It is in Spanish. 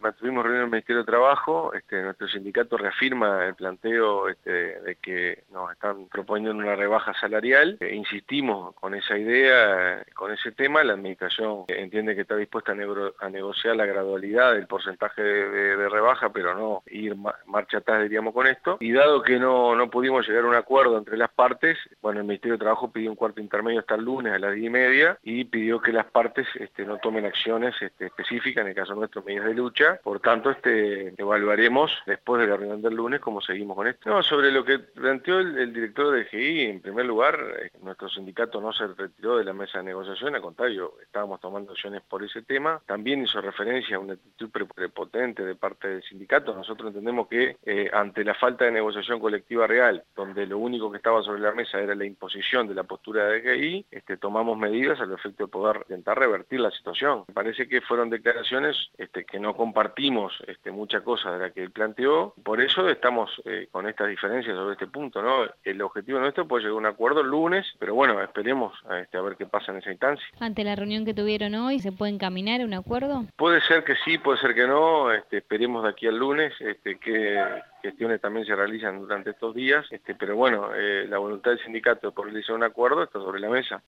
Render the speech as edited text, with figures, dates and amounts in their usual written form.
mantuvimos reunión en el Ministerio de Trabajo. Nuestro sindicato reafirma el planteo de que nos están proponiendo una rebaja salarial. Insistimos con esa idea, con ese tema. La administración entiende que está dispuesta a negociar la gradualidad del porcentaje de rebaja, pero no ir marcha atrás, diríamos, con esto. Y dado que no pudimos llegar a un acuerdo entre las partes, bueno, el Ministerio de Trabajo pidió un cuarto intermedio hasta el lunes a las 10:30 y pidió que las partes no tomen acciones específicas, en el caso nuestro, medidas de lucha. Por tanto, evaluaremos después de la reunión del lunes cómo seguimos con esto. No, sobre lo que planteó el director de DGI, en primer lugar, nuestro sindicato no se retiró de la mesa de negociación, al contrario, estábamos tomando acciones por ese tema. También hizo referencia a una actitud prepotente de parte del sindicato. Nosotros entendemos que ante la falta de negociación colectiva real, donde lo único que estaba sobre la mesa era la imposición de la postura de DGI, tomamos medidas al efecto de poder intentar revertir la situación. Me parece que fueron declaraciones que no compartimos mucha cosa de la que él planteó, por eso estamos con estas diferencias sobre este punto, ¿no? El objetivo nuestro puede llegar a un acuerdo el lunes, pero bueno, esperemos a ver qué pasa en esa instancia. Ante la reunión que tuvieron hoy, ¿se puede encaminar a un acuerdo? Puede ser que sí, puede ser que no, esperemos de aquí al lunes que gestiones también se realizan durante estos días, pero bueno, la voluntad del sindicato de poder realizar un acuerdo está sobre la mesa.